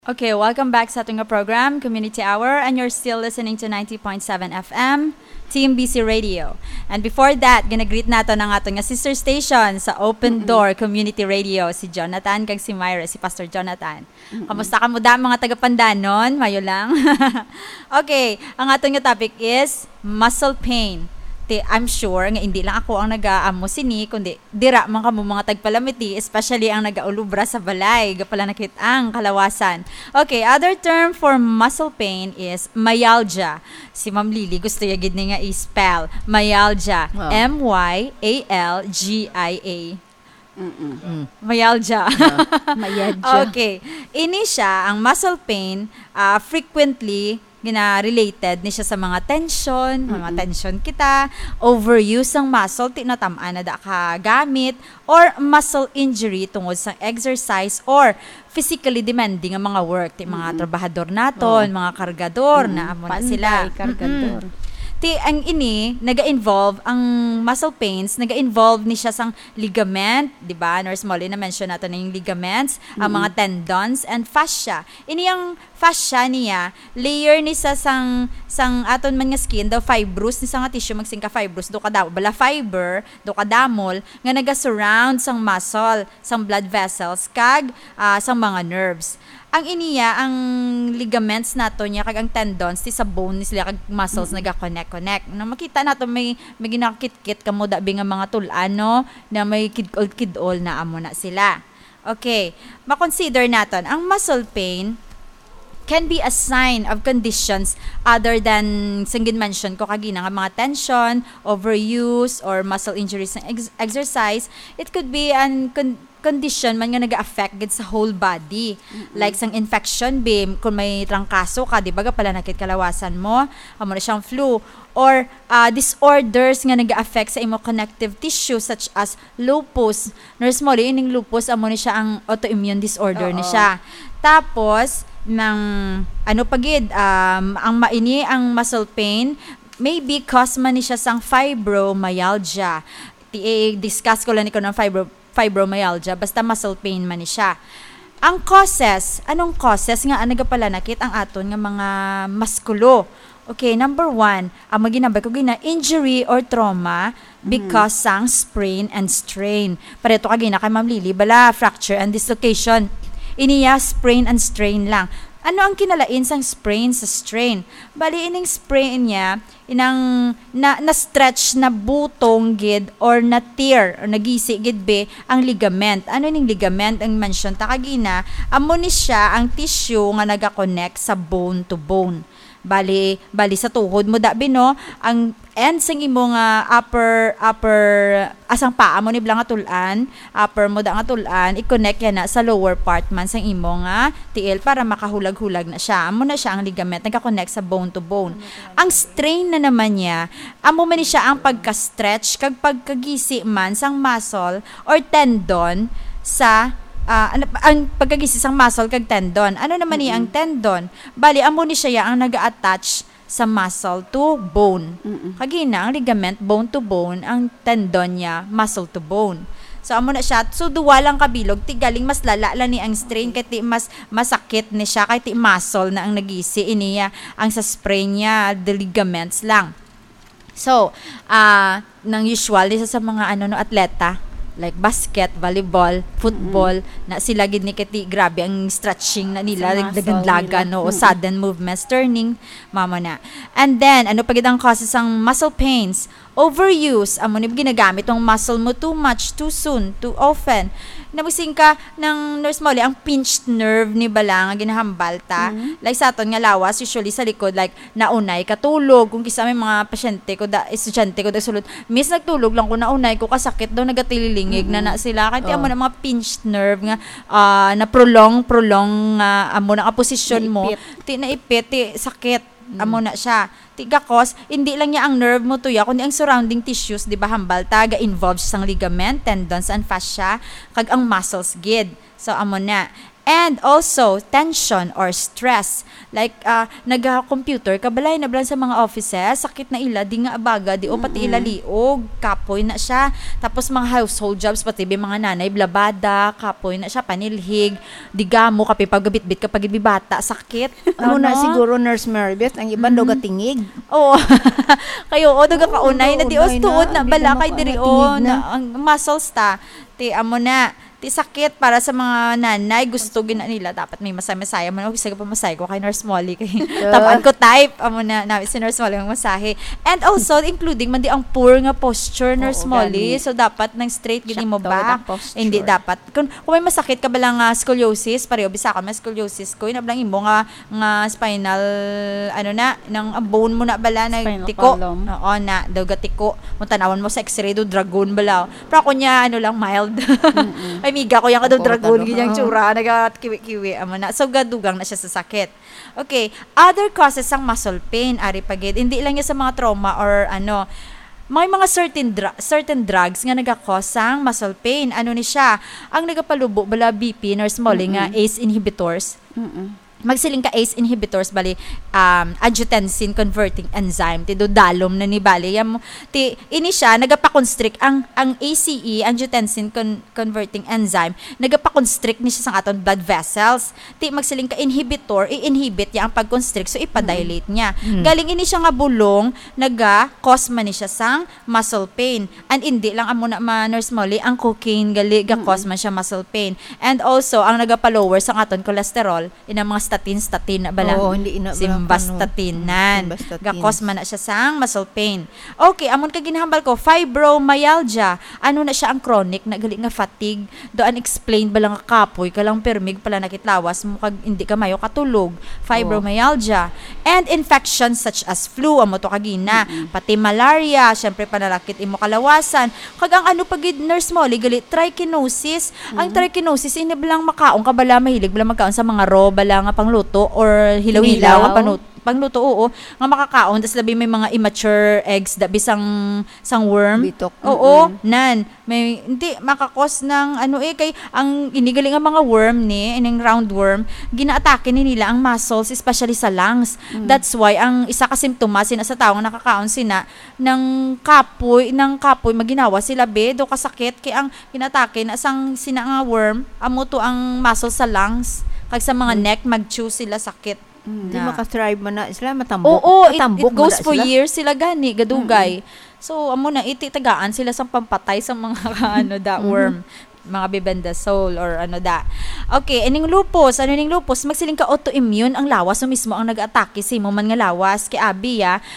Okay, welcome back sa ating program, Community Hour, and you're still listening to 90.7 FM, Team BC Radio. And before that, ginagreet nato ng atong sister station sa Open Door Community Radio, si Jonathan kag si Myra, si Pastor Jonathan. Kamusta ka mo da mga taga-Pandanon? Mayo lang. Okay, ang atong topic is muscle pain. I'm sure nga hindi lang ako ang nag-aamo sini kundi dira man kamo mga tagpalamiti, especially ang nagaulubra sa balay gapala nakit ang kalawasan. Okay, other term for muscle pain is myalgia. Si Ma'am Lily gusto ya gid ni nga i-spell myalgia. MYALGIA. Myalgia. Myalgia. Okay. Ini siya ang muscle pain frequently related ni siya sa mga tension, mga tension kita, overuse ng muscle, tinatamaan na da ka gamit, or muscle injury tungod sa exercise or physically demanding ang mga work. Mga trabahador naton, mga kargador, na amo na sila. Kargador. Ang ini, naga-involve, ang muscle pains, naga-involve ni siya sang ligament, di ba? Nurse Molly na-mention natin na yung ligaments, ang mga tendons, and fascia. Ini yung fascia niya, layer ni sa sang aton man nga skin, daw fibrous, ni sa nga tissue, magsing ka fibrous, do ka daw, bala fiber, do ka damol, nga naga-surround sang muscle, sang blood vessels, kag sang mga nerves. Ang iniya, ang ligaments nato niya, kag ang tendons, ti sa bone ni sila, kag muscles naga-connect. Na makita nato may ginakit-kit kamo dabi nga mga tulano na may kidol na amo na sila. Okay, makonsider naton ang muscle pain can be a sign of conditions other than singgin mention ko kagina nga mga tension, overuse, or muscle injuries ng exercise. It could be an condition man nga naga-affect gid sa whole body. Like sang infection kung may trangkaso ka, di ba pala nakit kalawasan mo, amo na siyang flu, or disorders nga naga-affect sa imo connective tissue such as lupus. Nurse Molly, ining lupus amo ni siya ang autoimmune disorder ni siya. Tapos ang maini ang muscle pain maybe cause man ni siya sang fibromyalgia. Discuss ko lang ko ng fibromyalgia, basta muscle pain man ni siya. Ang causes, anong causes nga nagapalanakit ang aton nga mga maskulo? Okay, number 1, ang maginabay ko injury or trauma because sang sprain and strain. Pareto kagina kay Ma'am Lily, bala fracture and dislocation. Iniya sprain and strain lang. Ano ang kinalain sang sprain sa strain? Bali ining sprain niya, inang na-stretch na butong gid or na tear or nagisi gid ang ligament. Ano ning ligament ang mention ta kagina? Amo ni siya ang tissue nga naga-connect sa bone to bone. Bali sa tuhod mo dabi no, ang end sang imo nga upper asang paa mo ni blang nga tulan, upper mo da nga tulan, i-connect yan na sa lower part man sang imo nga tiil para makahulag-hulag na siya. Amo na siya ang ligament nagka-connect sa bone to bone. Ang strain na naman niya, amo man ni siya ang pagka-stretch kag pagkagisi man sang muscle or tendon sa ang pagkagisi sang muscle kag tendon. Ano naman niya ang tendon? Bali amo ni siya ang naga-attach sa muscle to bone. Kagina ang ligament bone to bone, ang tendon niya muscle to bone. So amo na siya. So duwa lang kabilog, tigaling mas lala ni ang strain kay mas masakit ni siya kay muscle na ang nagisi iniya ang sa sprain niya the ligaments lang. So nang usually sa mga atleta like basket, volleyball, football, na sila gid ni kati grabe ang stretching na nila, dagandlagan o sudden movements, turning, mama na. And then, ano pa gid ang causes ang muscle pains? Overuse, amo ni ginagamit tong muscle mo too much, too soon, too often. Nabusing ka ng Nurse Molly, ang pinched nerve ni bala nga ginahambal ta. Like sa aton nga lawas, usually sa likod, like naunay katulog. Kung kisa may mga pasyente ko, estudyante ko, sulod, miss nagtulog lang ko naunay ko, kasakit daw, nagatililingig na sila. Kaya amo na mga pinched nerve nga, na prolong, amo na posisyon mo, naipit, sakit. Amo na siya. Tigakos, hindi lang niya ang nerve mo tuya, kundi ang surrounding tissues, di ba, hambal taga involves sang ligament, tendons, and fascia, kag ang muscles gid. So, amo na. And also, tension or stress. Like, nag-computer, kabalay na bilang sa mga offices, sakit na ila, di nga abaga, di o pati ila liog, kapoy na siya. Tapos mga household jobs, pati mga nanay, blabada, kapoy na siya, panilhig, digamo, kapi paggabit-bit kapag ibibata, sakit. Ano na siguro, Nurse Maribeth, ang iban daw gatingig. Oo. Kayo, daga kaunay, na di o tuod na Di bala, na kay diri matingig na. ang muscles ta, ti amo na, ti sakit para sa mga nanay, gusto gina nila, dapat may masaya-masaya man, o sige pa masaya ko kay Nurse Molly, kay tapaan ko type, amo na, si Nurse Molly ang masahe. And also, including man di ang poor nga posture, Nurse Molly, so dapat nang straight gini mo ba? Hindi dapat. Kung may masakit ka ba lang scoliosis, pareho bisa ka may scoliosis ko, inablang imo nga spinal, nang bone mo na bala na Spinal tiko. column. Oo na, daw gatiko. Mo tanawan mo sa x-ray do dragon bala. Pero ako niya lang mild. Ay miga ko yang daw dragon ganyang tsura, naga-kiwi-kiwi amo na. So gadugang na siya sa sakit. Okay, other causes ang muscle pain, ari pagid. Hindi lang yan sa mga trauma or may mga certain drugs nga nagakos sang muscle pain. Ano ni siya? Ang nagapalubo bala BP, Nurse Molly, nga ACE inhibitors. Magsiling ka ACE inhibitors bali angiotensin converting enzyme ti do dalom na ni bali ti ini siya nagapakonstrict ang ACE angiotensin converting enzyme nagapakonstrict ni siya sang aton blood vessels ti magsiling ka inhibitor i-inhibit ya ang pagconstrict so ipadilate niya galing ini siya nga bulong naga-cause man ni siya sang muscle pain and hindi lang amo na Nurse Molly ang cocaine gali ga-cause man siya muscle pain and also ang nagapa-lower sang aton cholesterol ina mga statin na bala. Oo, hindi ina Simbastatinan. Gakos man na siya sang muscle pain. Okay, amon ka ginahambal ko, fibromyalgia. Ano na siya ang chronic na gali nga fatigue. Doan explain bala nga kapoy, kalang permig pala nakitlawas mo kag hindi ka mayo katulog. Fibromyalgia. And infections such as flu, amo to kagina, pati malaria, syempre panalakit imo kalawasan. Kag ang pagid Nurse Molly gali trichinosis. Ang trichinosis ini bilang makaon ka bala mahilig bala magkaon sa mga raw bala nga pangluto or hilaw-hilaw nga pangluto oo nga makakaon tas labi may mga immature eggs da bisang worm bitok. Nan may hindi makakos ng kay ang inigali nga mga worm ni ining roundworm ginaatake ni nila ang muscles especially sa lungs. That's why ang isa ka simptomas sina sa tawo nga nakakaon sina ng kapoy maginawa sila do kasakit kay ang ginatake na sang sina nga worm amo to ang muscles sa lungs kag sa mga neck mag-chew sila sakit. Di maka-thrive man na sila matambok. It goes for years sila gani gadugay. So amo na ititagaan sila sa pampatay sa mga worm mga bebendazole or Okay, ining lupus, magsiling ka autoimmune ang lawas mo mismo ang nag-atake sa imo man nga lawas kay abi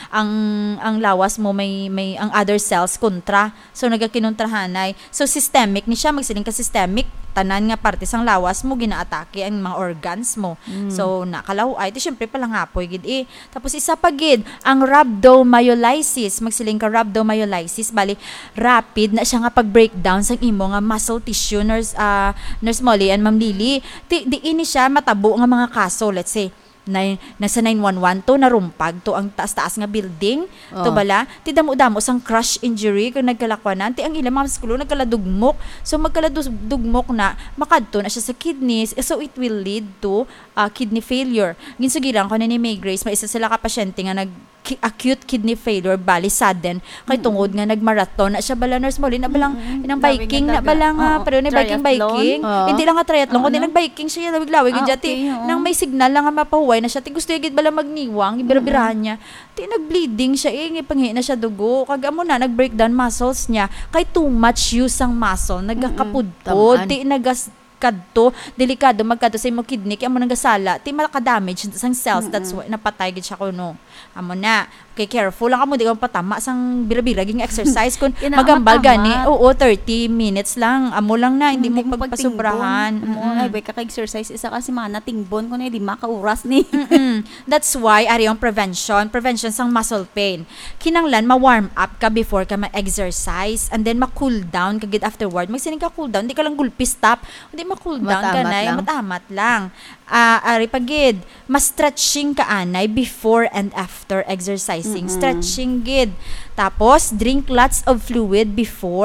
ang lawas mo may ang other cells kontra. So nagakinontrahanay. So systemic ni siya magsiling ka systemic tanan nga parte sang lawas mo ginaatake ang mga organs mo. So nakalaway ti syempre pala ngapoy gid Tapos isa pa gid ang rhabdomyolysis, magsiling ka rhabdomyolysis bali rapid na siya nga pag-breakdown sang imo nga muscle tissue Nurse Molly and Ma'am Lily. Di ini siya matabo nga mga kaso, let's say nasa 911 to narumpag to ang taas-taas nga building to bala ti damo-damo sang crush injury kung nagkalakwanan ti ang ilang mga skulo nagkaladugmok so magkaladugmok na makadto na siya sa kidneys so it will lead to kidney failure ginsugiran ko na ni May Grace may isa sila ka pasyente nga acute kidney failure bali sudden kay tungod nga nagmarathon na siya bala Nurse Molly na balang inang biking na bala nga pero ni biking hindi lang nga triathlon kundi nag-biking siya lawig-lawig ti nang may signal lang nga mapahuway na siya ti gusto gid bala magniwang ibira-birahan niya ti nag-bleeding siya ngipanghi na siya dugo kag amo na nag-breakdown muscles niya kay too much use ang muscle nagakapudpod ti kadto delikado magkadto sa imong kidney kay amo nagasala ti maka-damage sang cells that's why napatay gid siya kuno amo na okay careful lang amo di ka patama sang bira-bira ging exercise kun magambal gani 30 minutes lang amo lang na hindi mo pagpasubrahan ay bay ka exercise isa kasi mana tingbon kun di makauras ni that's why ari ang prevention sang muscle pain kinanglan ma-warm up ka before ka ma-exercise and then ma-cool down kagid afterward magsining ka cool down di ka lang gulpi stop hindi ma-cool down ka na matamat lang ari pagid ma-stretching ka anay before and after exercising stretching gid tapos drink lots of fluid before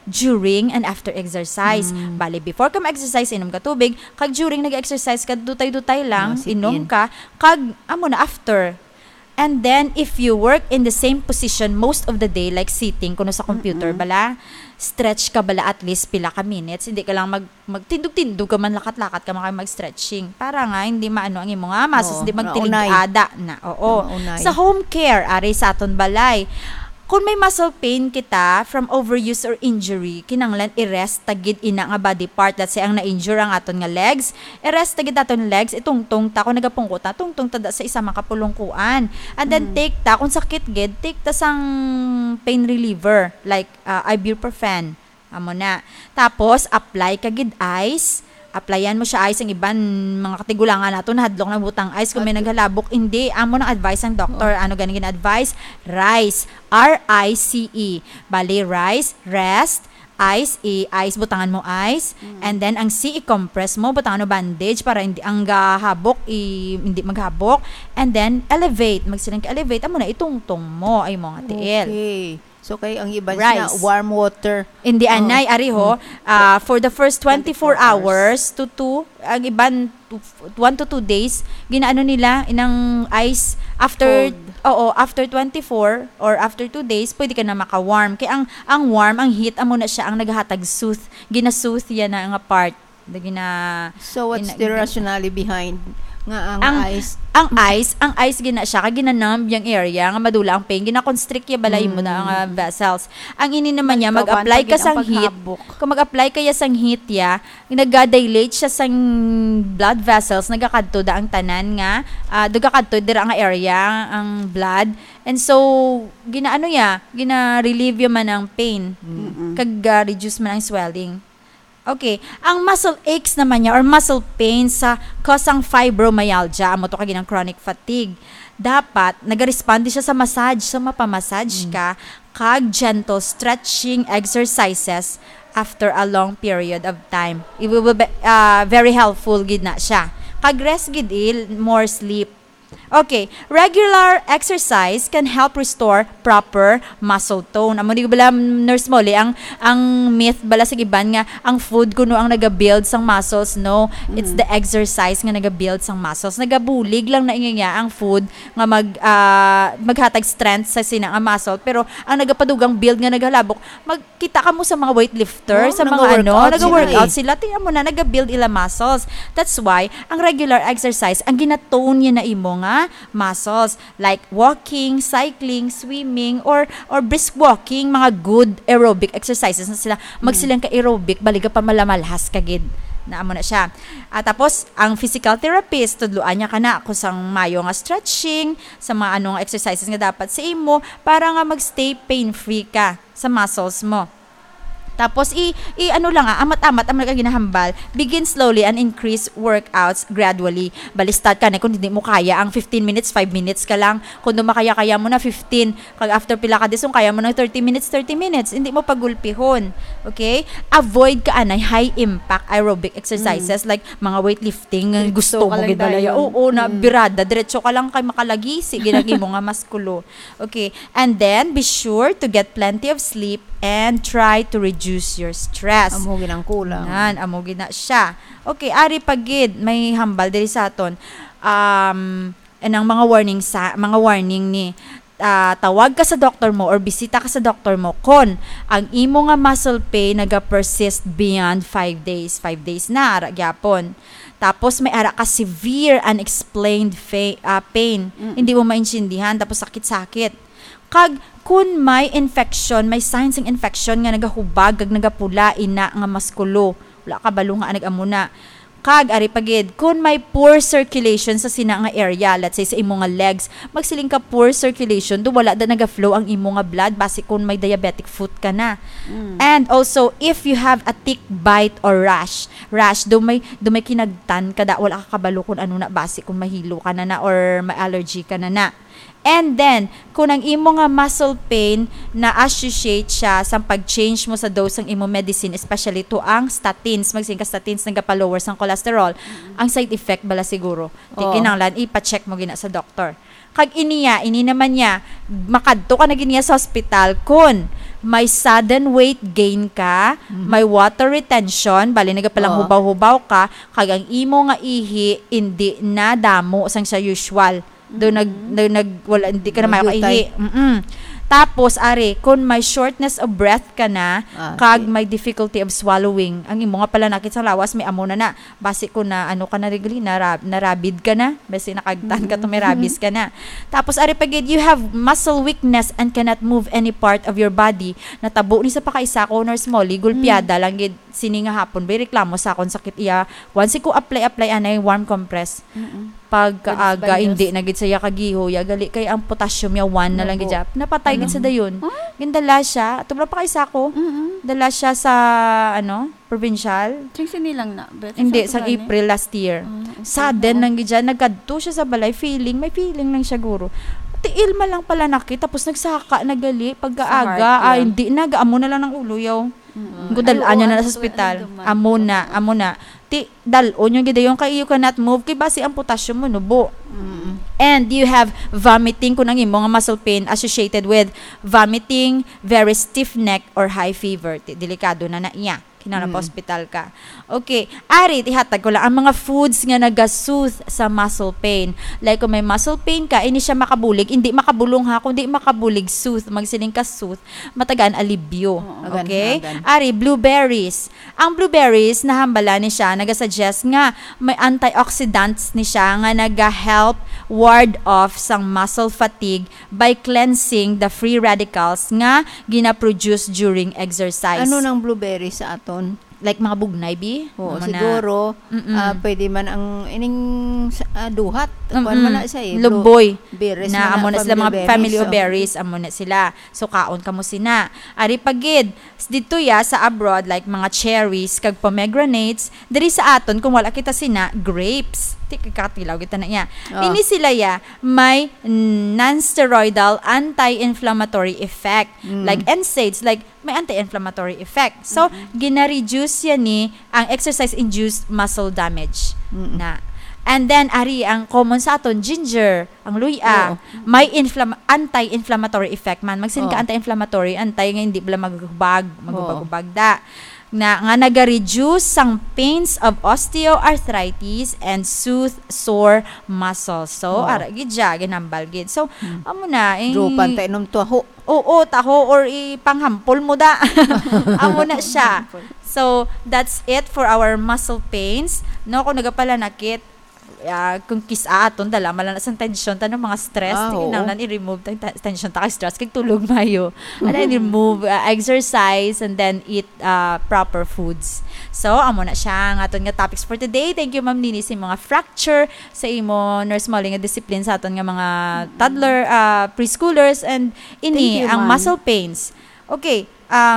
during and after exercise. Bali, before ka ma-exercise, inom ka tubig. Kag during nag-exercise ka, dutay-dutay lang, inom ka. Kag, amo na, after. And then, if you work in the same position most of the day, like sitting, kuno sa computer, bala, stretch ka bala at least pila ka minutes. Hindi ka lang magtindog-tindog ka man, lakat-lakat ka man mag-stretching. Para nga, hindi maano ang imong muscles, hindi magtilig-ada na. Oo. Sa home care, ari sa aton balay, kung may muscle pain kita from overuse or injury, kinanglan i-rest tagid ina nga body part. Let's say, ang na-injure ang aton nga legs, i-rest tagid aton legs, itungtong ta, kung nagapungko ta, tungtong ta sa isa makapulungkuan. And then take ta, kung sakit gid, take ta sang pain reliever, like ibuprofen. Amo na. Tapos, apply kagid ice. Applyan mo siya ice ang iban mga katigulangan nato nahadlok na butang ice kung may naghalabok hindi amo nang advice ang doctor ano ganing advice rice RICE bali rice rest ice ice butangan mo ice and then ang C i-compress mo butangan mo bandage para hindi ang gahabok hindi maghabok and then elevate magsilang ka elevate amo na itungtong mo ay mga tiil. Okay. So, kay ang iba niya, warm water. Hindi anay, ariho, for the first 24 hours to 2, ang iban 1 to 2 days, ginaano nila, inang ice, after 24 or after 2 days, pwede ka na maka-warm. Kaya ang warm, ang heat, amo na siya, ang naghatag sooth, gina-sooth yan na nga part. So, what's the rationale behind nga ang ice? Ang ice gina siya kag ginanumb yung area nga madula ang pain gina-constrict ya balay mo na ang vessels. Ang ini naman niya mag-apply ka sang heat. Kung mag-apply kaya sang heat ya, nag-dilate siya sang blood vessels nagakadto da ang tanan nga dugakadto dira nga area ang blood. And so gina-relieve man ang pain. Kag reduce man ang swelling. Okay, ang muscle aches naman niya or muscle pain sa kasang fibromyalgia, amo to kag ng chronic fatigue. Dapat nag-respond siya sa massage, so mapamassage ka kag gentle stretching exercises after a long period of time. It will be very helpful gid na siya. Kag rest gid more sleep. Okay, regular exercise can help restore proper muscle tone. Amo di bala Nurse Molly ang myth bala sa iban nga ang food kuno ang naga-build sang muscles, no. It's the exercise nga naga-build sang muscles. Nagabulig lang na ingya ang food nga maghatag strength sa sina nga muscle pero ang nagapadugang build nga naghalabok magkita ka mo sa mga weightlifter sa mga naga-workout sila tiyan mo na naga-build ila muscles. That's why ang regular exercise ang ginatone niya na imo nga muscles like walking, cycling, swimming or brisk walking, mga good aerobic exercises na sila magsilang ka aerobic baliga pa malamalhas kagid na amo na siya. Tapos ang physical therapist tudloan niya kana kung sang mayo nga stretching sa mga anong exercises nga dapat sa imo para nga magstay pain free ka sa muscles mo. Tapos amat-amat ang ginahambal. Begin slowly and increase workouts gradually. Start ka na kung hindi mo kaya ang 15 minutes, 5 minutes ka lang. Kung makaya mo na 15. Kag after pila ka disong kaya mo na 30 minutes. Hindi mo pagulpihon. Okay? Avoid ka anay high impact aerobic exercises like mga weightlifting. Gusto mo gid balaya. Oo, na birada. Diretso ka lang kay makalagisi. Ginagi mo nga maskulo. Okay? And then be sure to get plenty of sleep and try to reduce your stress. Amugin ang kulang. Amugin na siya. Okay, ari pagid may hambal diri sa aton. Anang mga warning ni tawag ka sa doktor mo or bisita ka sa doktor mo kon ang imo nga muscle pain naga-persist beyond 5 days. 5 days na ara gyapon. Tapos may ara ka severe unexplained pain. Hindi mo maintindihan tapos sakit-sakit. Kag kun may infection, may signs ng infection nga nagahubag kag nagapula ina nga maskulo, wala ka balo nga nagamuna. Kag ari pagid kun may poor circulation sa sina nga area, let's say sa imo nga legs, magsiling ka poor circulation do wala da naga-flow ang imo nga blood base kun may diabetic foot ka na. And also if you have a tick bite or rash do may kinagtan kada wala ka kabalo kun ano na base kun mahilo ka na or may allergy ka na. And then, kung ang imo nga muscle pain na associate siya sa pag-change mo sa dose ng imo medicine, especially to ang statins, magsinka statins nagapalower sang cholesterol, ang side effect bala siguro. Kinanglan ipa-check mo gina sa doktor. Kag ini naman niya, makadto ka na giniya sa hospital kun may sudden weight gain ka, may water retention, bali naga palang hubaw-hubaw ka, kag ang imo nga ihi hindi na damo sang sa usual. Do wala hindi ka na mayo kaihi. Tapos, kung may shortness of breath ka na, kag may difficulty of swallowing, ang imo nga pala nakit sa lawas, may amo na. Basi ko na, ano ka na regli, narabid ka na. Basi nakagtan ka to, may rabies ka na. Tapos, pagid, you have muscle weakness and cannot move any part of your body. Natabo ni sa pakaisa ko, nurse Molly, gulpiada lang, sini nga hapon, may reklamo sa akong sakit iya. Once ko apply, anay warm compress. Pagkaaga, hindi na gid saya kagiho, gali kay ang potassium ya 1 na lang gid. Napatay gid sa dayon. Gindala siya, tubra pa kay sako. Dala siya sa provincial. Sini lang na. Hindi, sa April last year. Sudden lang gid, nagkadto siya sa balay, may feeling lang siya guro. Tiil man lang pala nakit, tapos nagsaka, nagali, pagkaaga, hindi na, amo na lang ng ulo yaw. Gudalaan niya na sa ospital. Amo na. Dalon yung gida yung kay you cannot move, kay basi ang potassium mo, nubo. And you have vomiting, kung ang imo nga muscle pain associated with vomiting, very stiff neck, or high fever. Delikado na iya. Kinala pa hospital ka. Okay. Ihatag ko lang ang mga foods nga nag-soothe sa muscle pain. Like, kung may muscle pain ka, ini siya makabulig. Hindi makabulong ha. Kung di makabulig, soothe. Magsiling ka soothe. Matagaan, alibyo. Okay? Blueberries. Ang blueberries, nahambala ni siya, nag-suggest nga, may antioxidants ni siya nga nag-help ward off sang muscle fatigue by cleansing the free radicals nga gina-produce during exercise. Ano ng blueberry sa aton? Like mga bugnay, bi? Oo, siguro, pwede man ang ining duhat. Kuan man na siya Luboy. Berries na amo na sila mga family of berries, amo na sila. So, kaon ka mo sina. Pagid, dito sa abroad, like mga cherries, kag pomegranates, diri sa aton, kung wala kita sina, grapes. Kakatilaw kita na iya. Ini sila may non-steroidal anti-inflammatory effect. Like NSAIDs, like may anti-inflammatory effect. So, gina-reduce ni ang exercise-induced muscle damage. And then, ang common sa aton, ginger, ang luya, may anti-inflammatory effect man. Magsin ka anti-inflammatory, antay nga hindi pala magubag da. Nga naga-reduce sang pains of osteoarthritis and soothe sore muscles. So, gidya, ginambal gid. So, amo na. Drupan tayo nung taho. Oo, taho or ipanghampol mo da. Amo na siya. So, that's it for our muscle pains. No, kung nagapalanakit, kung kisa aton dala malan sa tension tanong mga stress kinahanglan i-remove tension ta kay stress kay tulog mayo and then remove exercise and then eat proper foods. So amo na siya ang aton nga topics for today. Thank you Ma'am Nini sa mga fracture sa imo nurse Molly nga discipline sa aton nga mga toddler preschoolers and ini ang muscle pains. Okay,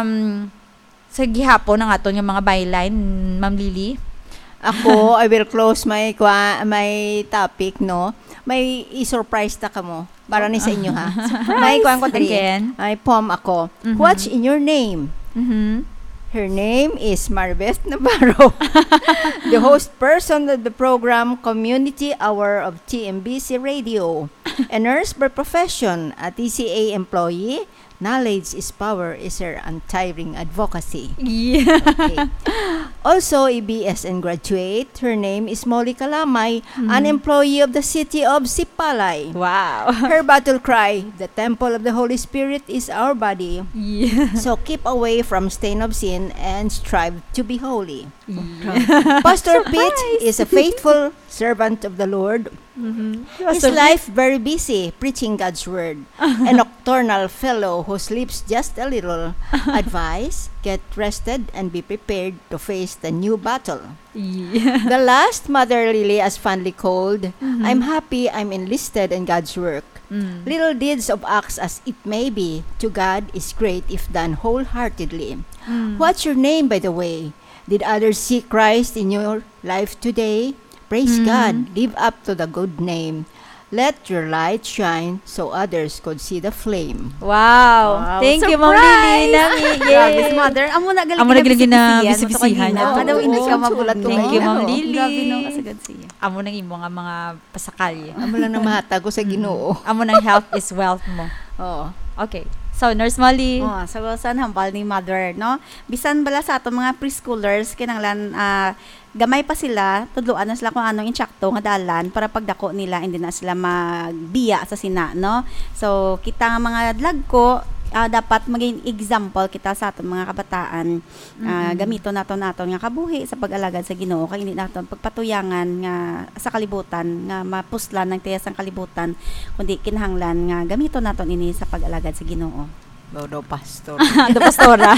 sa gihapon ang aton nga mga byline Ma'am Lily. Ako, I will close my topic, no? May i-surprise ta kamo. Para ni sa inyo, ha? May kuwan ko again. May poem ako. What's in your name? Her name is Marbeth Navarro, the host person of the program Community Hour of TMBC Radio. A nurse by profession, a TCA employee. Knowledge is power is her untiring advocacy. Yeah. Okay. Also, a BSN graduate. Her name is Molly Kalamay, an employee of the city of Sipalay. Wow. Her battle cry, the temple of the Holy Spirit is our body. Yeah. So keep away from stain of sin and strive to be holy. Yeah. Pastor Pete is a faithful servant of the Lord. His life very busy preaching God's word. A nocturnal fellow who sleeps just a little. Advice, get rested and be prepared to face the new battle. Yeah. The last, Mother Lily, as fondly called, I'm happy I'm enlisted in God's work. Little deeds of acts as it may be, to God is great if done wholeheartedly. What's your name, by the way? Did others see Christ in your life today? Praise God, live up to the good name. Let your light shine so others could see the flame. Wow. Thank you, Ma'am Lily. Grabe, mother. Amo na galing na bisibisihan. Hindi ka mabulat. Thank you, Ma'am Lily. Grabe nung kasagad siya. Amo nang imo nga mga pasakal. Amo lang na mahatag ko sa Ginoo. Amo nang health is wealth mo. Oo. Okay. So, Nurse Molly. So saan hambal ni mother, no? Bisan bala sa ato mga preschoolers kinanglan gamay pa sila, tudloan na sila kung anong insyakto nga dalan para pagdako nila hindi na sila magbiya sa sina, no? So kita nga mga dlagko dapat maging example kita sa aton mga kabataan. Gamito naton nga kabuhi sa pag-alagad sa Ginoo kay hindi naton pagpatuyangan nga sa kalibutan nga mapuslan ng tiyas ang kalibutan kundi kinahanglan nga gamito naton ini sa pag-alagad sa Ginoo. Do pastor. The pastora.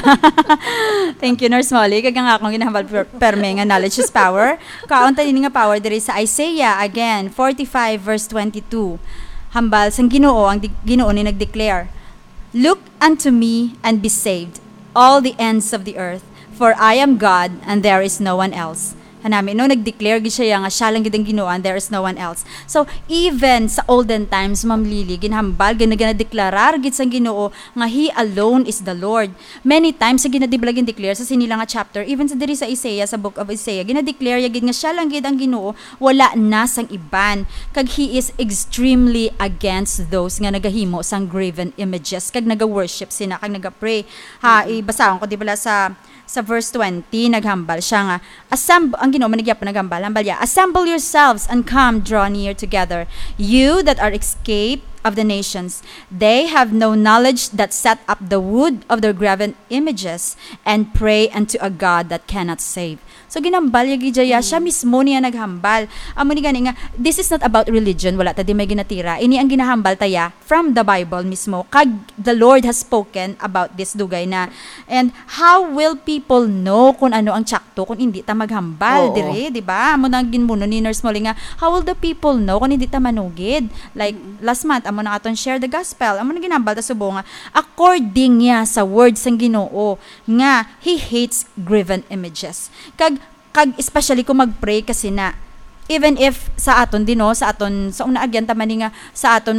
Thank you, Nurse Molly. Kagang akong ginahambal perme nga knowledge is power. Kaunta din nga power diri sa Isaiah, again, 45 verse 22. Hambal sang Ginoo, ang Ginoo ni nagdeclare, "Look unto me and be saved, all the ends of the earth, for I am God and there is no one else." Hanami, no, nag-declare gid siya nga siya lang gid ang Ginoo and there is no one else. So, even sa olden times, Ma'am Lily, ginhambal, gina-deklarar gid sang Ginoo nga He alone is the Lord. Many times, sa ginadibla gin-declare sa sinila nga chapter, even sa diri sa Isaiah, sa book of Isaiah, gina-declare gid nga siya lang gid ang Ginoo, wala na sang iban. Kag He is extremely against those nga nagahimo sang graven images, kag naga-worship sina, kag naga-pray. Ibasahon ko di bala sa verse 20, naghambal siya nga, ang Ginoo manigyapon naghambal, assemble yourselves and come draw near together, you that are escaped of the nations. They have no knowledge that set up the wood of their graven images and pray unto a God that cannot save. So ginambal yagi jaya siya mismo niya naghambal. Amo ni gani nga this is not about religion, wala ta di may ginatira. Ini ang ginahambal taya from the Bible mismo. Kag the Lord has spoken about this dugay na. And how will people know kung ano ang tsakto kung hindi ta maghambal dire, di ba? Amo nang ginmuno ni Nurse Molly nga, how will the people know kung hindi ta manugid? Like last month amo na aton share the gospel. Amo na ginambal ta subo nga according niya sa words sang Ginoo nga He hates graven images. Kag especially kung mag-pray kasi na even if sa aton dino sa aton sa una agyan ta man nga sa aton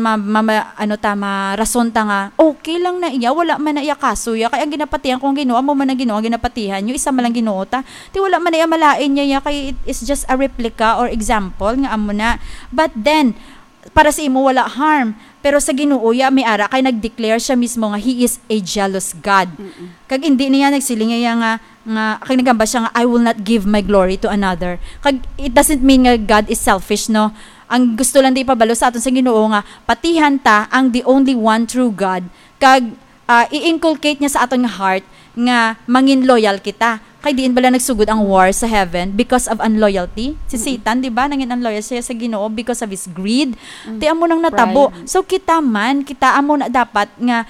rason ta nga okay lang na iya wala man na iya kasuya kay ang ginapatihan kung Ginoo mo man ang Ginoo ginapatihan yung isa man lang Ginoo ta ti wala man na iya malain niya kay it is just a replica or example nga amo na, but then para sa imo wala harm. Pero sa Ginoo ya may ara kay nag-declare siya mismo nga He is a jealous God. Kag hindi niya nagsiling niya nga kay nagamba siya nga I will not give my glory to another. Kag it doesn't mean nga God is selfish, no. Ang gusto lang di ipabalo sa aton sa Ginoo nga patihan ta ang the only one true God. Kag i-inculcate niya sa aton nga heart nga mangin loyal kita. Kay diin bala nagsugod ang war sa heaven because of unloyalty. Si Satan, di ba, nangin unloyal siya sa Ginoo because of his greed. Ti amo nang natabo. Pride. So kita amo na dapat nga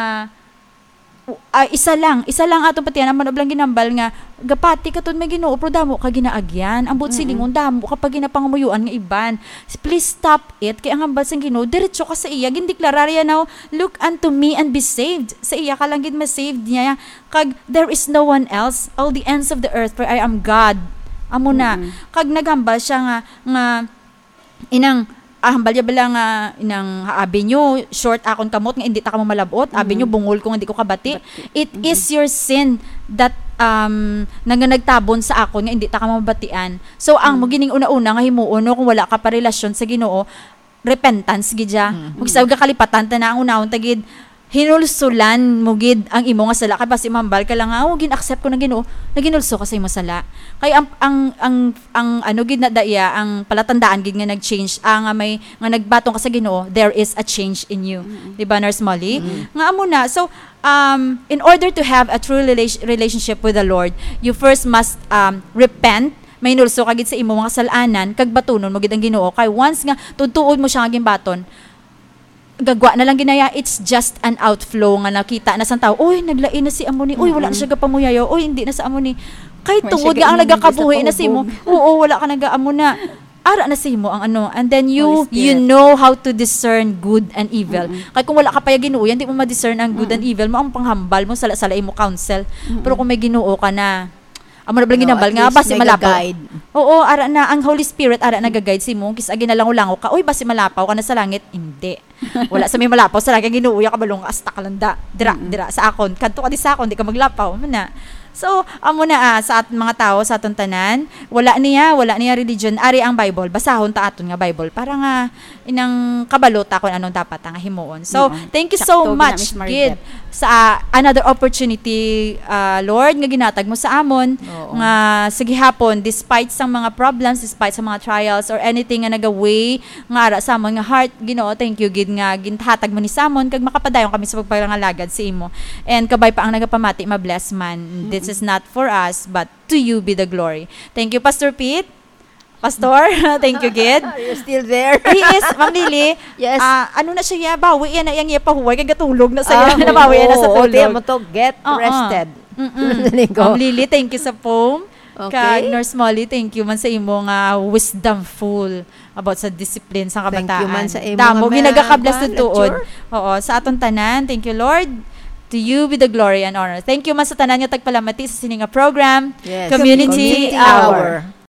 isa lang atong patian man oblang ginambal nga gapati katon may Ginoo pero damo ka ginaagyan ambot silingon damo kapag ginapangumuyuan nga iban. Please stop it kay ang hambal sang Ginoo diretso ka sa iya gindeklarar ya now, look unto me and be saved. Sa iya ka lang gid ma-saved niya kag there is no one else, all the ends of the earth, for I am God. Amo na kag naghambal siya nga inang hambal ya bala nga inang abi nyo short akon kamot nga hindi ta kamo malabot, abi nyo bungol ko nga hindi ko kabati. It is your sin that nagtabon sa akon nga hindi ta kamo mabatian. So ang mo gining una-una nga himuon no, kung wala ka pa relasyon sa Ginoo, repentance gidya. Magsawag ka kalipatan ta na ang unahon tagid hinulsulan mo gid ang imo nga sala kay basi mambal ka lang gin-accept ko na Ginoo naginulso ka sa imo sala kay ang ano gid na daya ang palatandaan gid nga nag-change nga may nga nagbatong ka sa Ginoo, there is a change in you. Di ba Nurse Molly? Nga amo na. So in order to have a true relationship with the Lord, you first must repent. May nulso ka gid sa imo mga kasalanan kag batunon mo gid ang Ginoo kay once nga tutuod mo siya nga gimbaton gagwa na lang ginaya, it's just an outflow nga nakita na sang tao, uy naglain na si amo ni, uy wala na siya gapamuyayo, uy hindi na sa amo ni kay tungod nga ang nagakabuhi na si mo, oo wala ka nagaamo na ara na si mo ang ano, and then you know how to discern good and evil. Kay kung wala ka pa Ginoo yan, di mo ma-discern ang good and evil mo, ang panghambal mo sala-sala imo counsel. Pero kung may Ginoo ka na amo na blang ginambal nga basi malapaw. Oo, ara na ang Holy Spirit ara nagaguide si mo kis agi na lang ulango ka. Uy basi malapaw ka na sa langit. Hindi. Wala sa may malapaw sa langit Ginoo ya ka balong asta kalanda. Dira sa akon. Kadto ka di sa akon di ka maglapaw man na. So, amo na sa mga tao sa aton tanan, wala niya religion, ari ang Bible, basahon ta aton nga Bible para nga inang kabalota kung anong dapat nga himuon. So, thank you so Sakto, much, Miss Maribeth. Gid, sa another opportunity, Lord, nga ginatag mo sa amon, nga sige hapon, despite sa mga problems, despite sa mga trials, or anything nga nagaway, nga ara sa amon nga heart, Ginoo, thank you, Gid, nga ginhatag mo ni samon, kag makapadayon kami sa pagparangalagad sa imo. And kabay pa ang nagapamati, mabless man. This is not for us, but to you be the glory. Thank you, Pastor Pete. Pastor, thank you, Gid. You're still there. He is, Ma'am Lily. Yes. Ano na siya, bawi yan na yung pahuway, kagatulog na sa'yo. Nabawi yan na sa tulog. Tiyan mo to, get rested. Ma'am Lily, thank you sa poem. Okay. Nurse Molly, thank you man sa imo nga wisdomful about sa discipline sa kabataan. Thank you man sa imo Damo, nga ginagakablas ng tuod. lecture. Oo, sa atong tanan, thank you, Lord. To you be the glory and honor. Thank you man sa tanan nga tagpalamati sa sininga program. Yes. Community Hour.